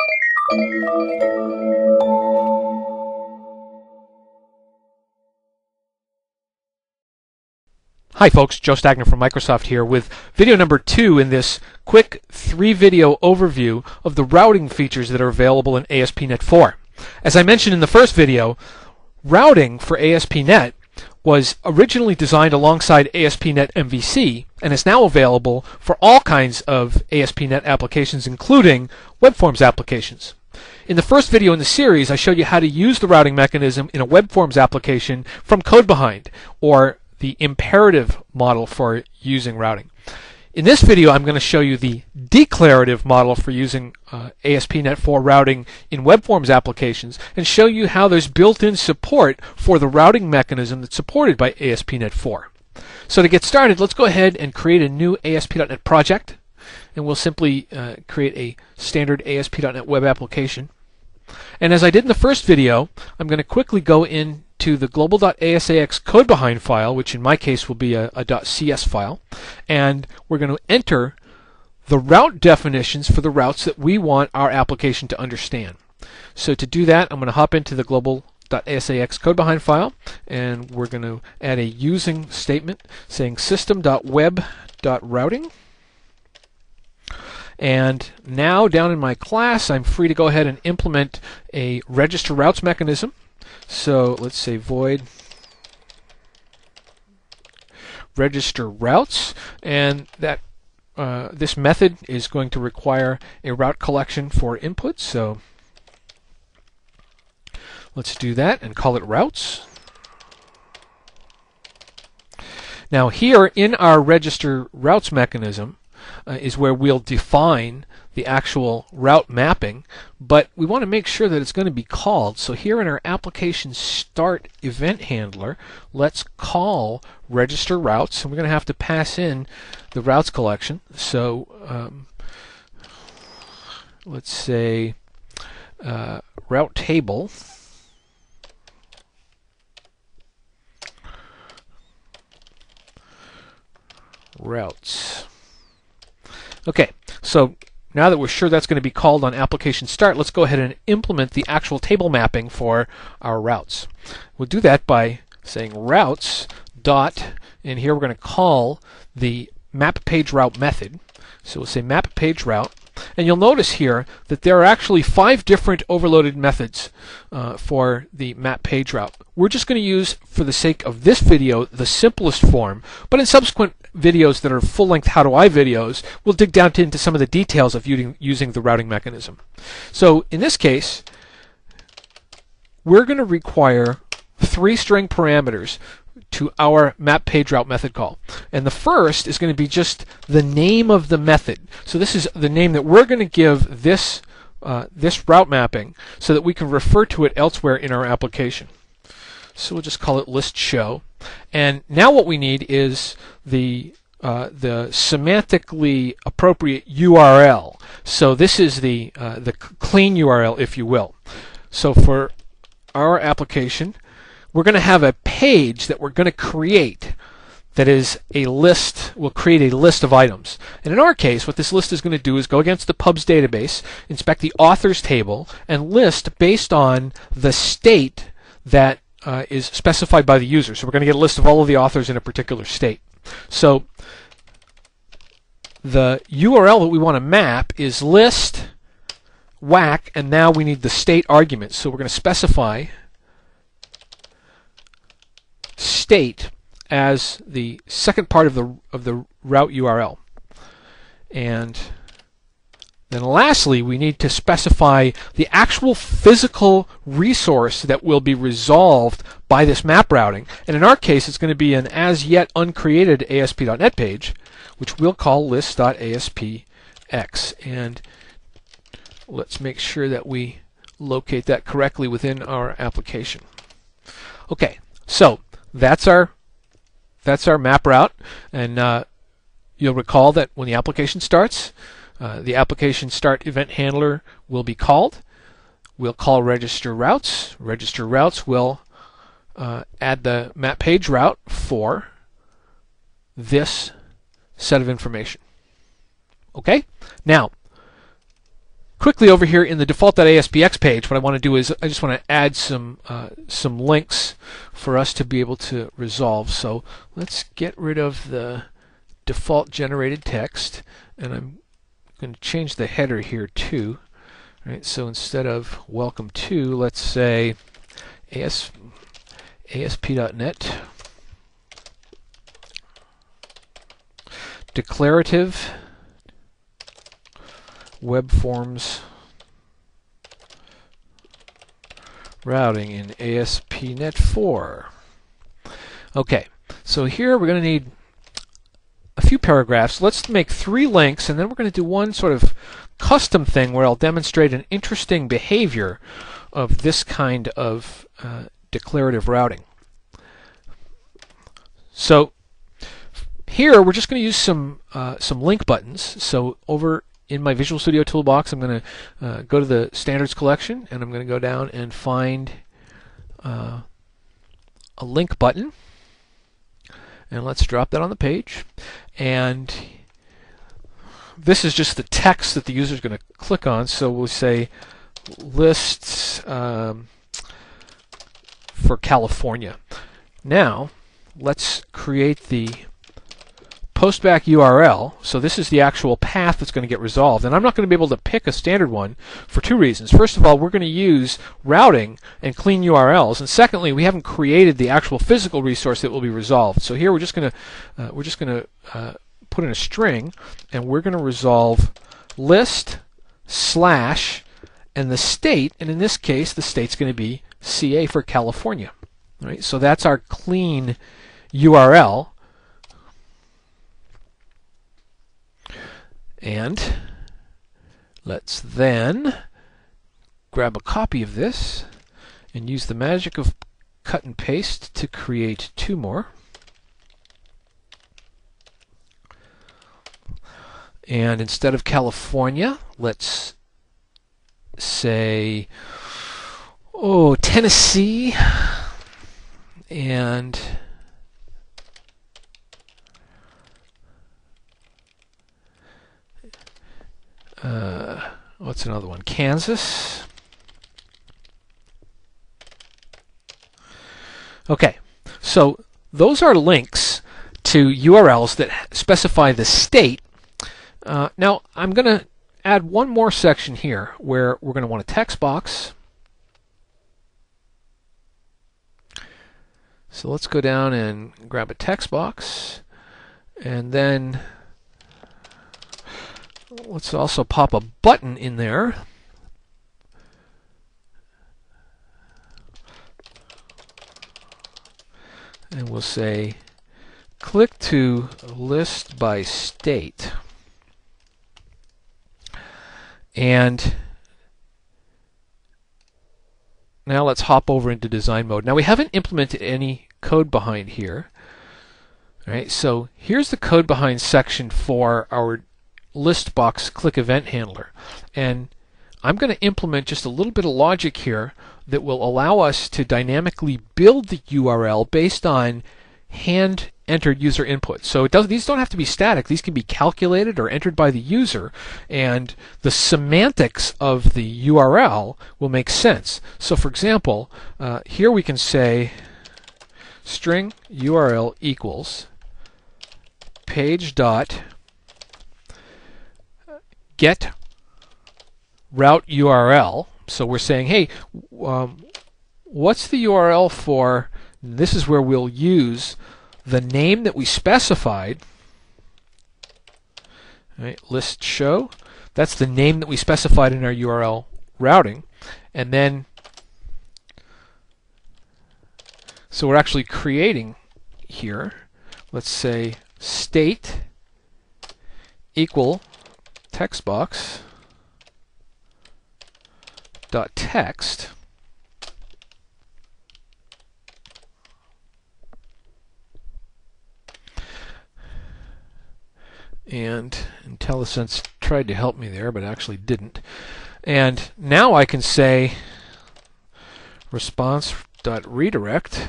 Hi folks, Joe Stagner from Microsoft here with video number 2 in this quick 3-video overview of the routing features that are available in ASP.NET 4. As I mentioned in the first video, routing for ASP.NET was originally designed alongside ASP.NET MVC and is now available for all kinds of ASP.NET applications, including web forms applications. In the first video in the series, I showed you how to use the routing mechanism in a web forms application from Code Behind, or the imperative model for using routing. In this video, I'm going to show you the declarative model for using ASP.NET 4 routing in web forms applications, and show you how there's built-in support for the routing mechanism that's supported by ASP.NET 4. So to get started, let's go ahead and create a new ASP.NET project, and we'll simply create a standard ASP.NET web application. And as I did in the first video, I'm going to quickly go into the global.asax code behind file, which in my case will be a .cs file, and we're going to enter the route definitions for the routes that we want our application to understand. So to do that, I'm going to hop into the global.asax code behind file, and we're going to add a using statement saying system.web.routing. And now down in my class, I'm free to go ahead and implement a register routes mechanism. So let's say void register routes, and that this method is going to require a route collection for input. So let's do that and call it routes. Now here in our register routes mechanism is where we'll define the actual route mapping, but we want to make sure that it's going to be called. So here in our application start event handler, let's call register routes, and we're going to have to pass in the routes collection. So let's say route table routes. Okay, so now that we're sure that's going to be called on application start, let's go ahead and implement the actual table mapping for our routes. We'll do that by saying routes dot, and here we're going to call the map page route method. So we'll say map page route, and you'll notice here that there are actually 5 different overloaded methods for the map page route. We're just going to use, for the sake of this video, the simplest form, but in subsequent videos that are full-length How Do I videos, we'll dig down into some of the details of using the routing mechanism. So in this case, we're going to require 3 string parameters to our map page route method call. And the first is going to be just the name of the method. So this is the name that we're going to give this route mapping so that we can refer to it elsewhere in our application. So we'll just call it list show. And now what we need is the semantically appropriate URL. So this is the clean URL, if you will. So for our application, we're going to have a page that we're going to create that is a list. We'll create a list of items. And in our case, what this list is going to do is go against the pubs database, inspect the authors table, and list based on the state that is specified by the user. So we're going to get a list of all of the authors in a particular state. So the URL that we want to map is list whack, and now we need the state argument. So we're going to specify state as the second part of the route URL. And then lastly, we need to specify the actual physical resource that will be resolved by this map routing. And in our case, it's going to be an as yet uncreated ASP.NET page, which we'll call list.aspx. And let's make sure that we locate that correctly within our application. Okay, so that's our map route, and you'll recall that when the application starts, the application start event handler will be called. We'll call register routes. Register routes will add the map page route for this set of information. Okay? Now, quickly over here in the default.aspx page, what I want to do is I just want to add some links for us to be able to resolve. So let's get rid of the default generated text, and I'm going to change the header here too. Right, so instead of welcome to, let's say ASP.NET declarative web forms routing in ASP.NET 4. Okay, so here we're going to need a few paragraphs. Let's make 3 links, and then we're going to do one sort of custom thing where I'll demonstrate an interesting behavior of this kind of declarative routing. So here we're just going to use some link buttons. So over in my Visual Studio Toolbox, I'm going to go to the Standards collection, and I'm going to go down and find a link button. And let's drop that on the page. And this is just the text that the user is going to click on. So we'll say lists for California. Now let's create the postback URL. So this is the actual path that's going to get resolved. And I'm not going to be able to pick a standard one for 2 reasons. First of all, we're going to use routing and clean URLs. And secondly, we haven't created the actual physical resource that will be resolved. So here we're just going to put in a string, and we're going to resolve list slash and the state. And in this case, the state's going to be CA for California. All right, so that's our clean URL. And let's then grab a copy of this and use the magic of cut and paste to create 2 more. And instead of California, let's say, Tennessee, and what's another one? Kansas. Okay, so those are links to URLs that specify the state. Now I'm going to add one more section here where we're going to want a text box. So let's go down and grab a text box, and then let's also pop a button in there. And we'll say click to list by state. And now let's hop over into design mode. Now we haven't implemented any code behind here. All right, so here's the code behind section for our list box click event handler. And I'm going to implement just a little bit of logic here that will allow us to dynamically build the URL based on hand entered user input. So these don't have to be static. These can be calculated or entered by the user, and the semantics of the URL will make sense. So for example, here we can say string URL equals page dot get route URL. So we're saying, hey, what's the URL for? This is where we'll use the name that we specified. Right, list show. That's the name that we specified in our URL routing. And then, so we're actually creating here, let's say state equal text box dot text. And IntelliSense tried to help me there, but actually didn't. And now I can say response.redirect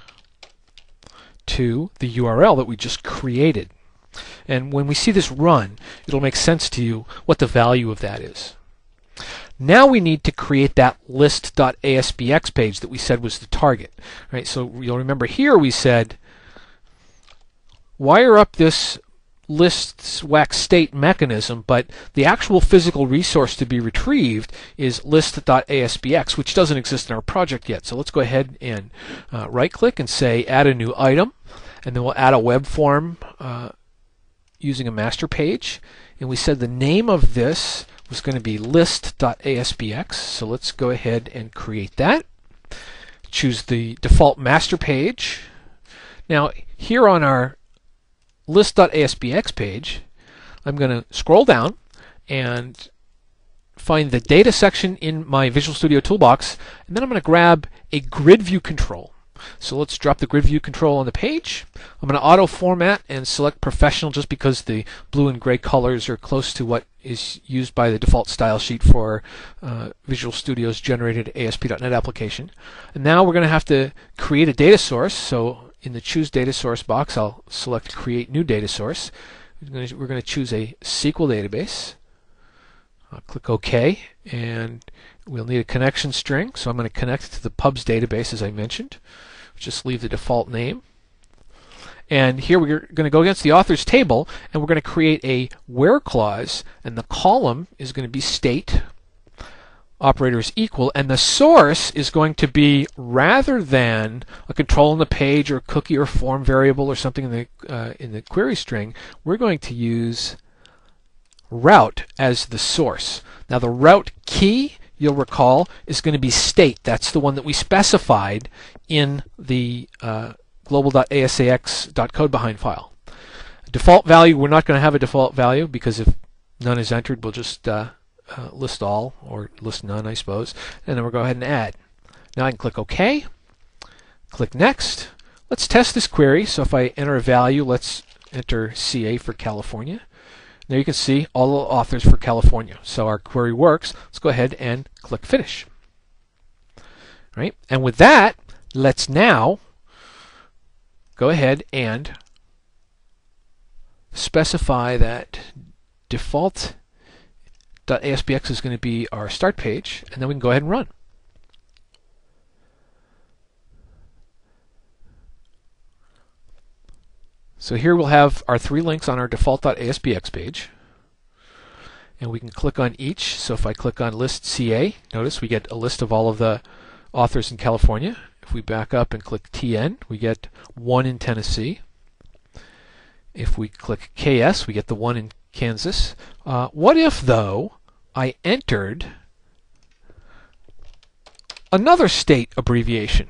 to the URL that we just created. And when we see this run, it'll make sense to you what the value of that is. Now we need to create that list.aspx page that we said was the target. Right? So you'll remember here we said wire up this list.wax state mechanism, but the actual physical resource to be retrieved is list.aspx, which doesn't exist in our project yet. So let's go ahead and right-click and say Add a new item, and then we'll add a web form using a master page. And we said the name of this was going to be list.aspx. So let's go ahead and create that. Choose the default master page. Now here on our list.aspx page, I'm going to scroll down and find the data section in my Visual Studio Toolbox, and then I'm going to grab a grid view control. So let's drop the grid view control on the page. I'm going to auto format and select professional just because the blue and gray colors are close to what is used by the default style sheet for Visual Studio's generated ASP.NET application. And now we're going to have to create a data source. So in the Choose Data Source box, I'll select Create New Data Source. We're going to choose a SQL database. I'll click OK, and we'll need a connection string, so I'm going to connect it to the pubs database as I mentioned. Just leave the default name. And here we're going to go against the authors table, and we're going to create a where clause, and the column is going to be state. Operator is equal, and the source is going to be, rather than a control on the page or cookie or form variable or something in the query string, we're going to use route as the source. Now the route key, you'll recall, is going to be state. That's the one that we specified in the global.asax.codebehind file. Default value, we're not going to have a default value because if none is entered, we'll just list all, or list none, I suppose, and then we'll go ahead and add. Now I can click OK, click Next. Let's test this query. So if I enter a value, let's enter CA for California. There you can see all the authors for California. So our query works. Let's go ahead and click Finish. Right? And with that, let's now go ahead and specify that default.aspx is going to be our start page, and then we can go ahead and run. So here we'll have our 3 links on our default.aspx page, and we can click on each. So if I click on List CA, notice we get a list of all of the authors in California. If we back up and click TN, we get 1 in Tennessee. If we click KS, we get the 1 in Kansas. What if, though, I entered another state abbreviation?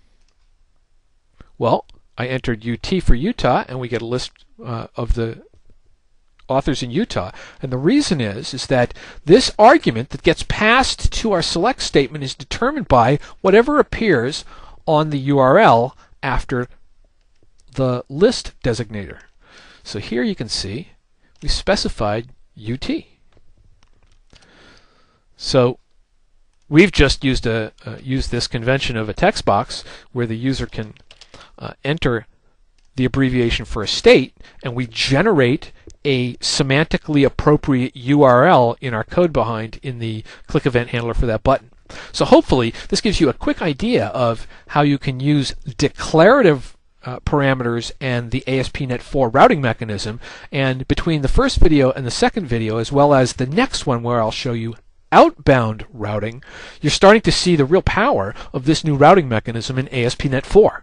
Well, I entered UT for Utah, and we get a list of the authors in Utah. And the reason is that this argument that gets passed to our select statement is determined by whatever appears on the URL after the list designator. So here you can see we specified UT. So we've just used this convention of a text box where the user can enter the abbreviation for a state, and we generate a semantically appropriate URL in our code behind in the click event handler for that button. So hopefully this gives you a quick idea of how you can use declarative parameters and the ASP.NET 4 routing mechanism. And between the first video and the second video, as well as the next one where I'll show you outbound routing, you're starting to see the real power of this new routing mechanism in ASP.NET 4.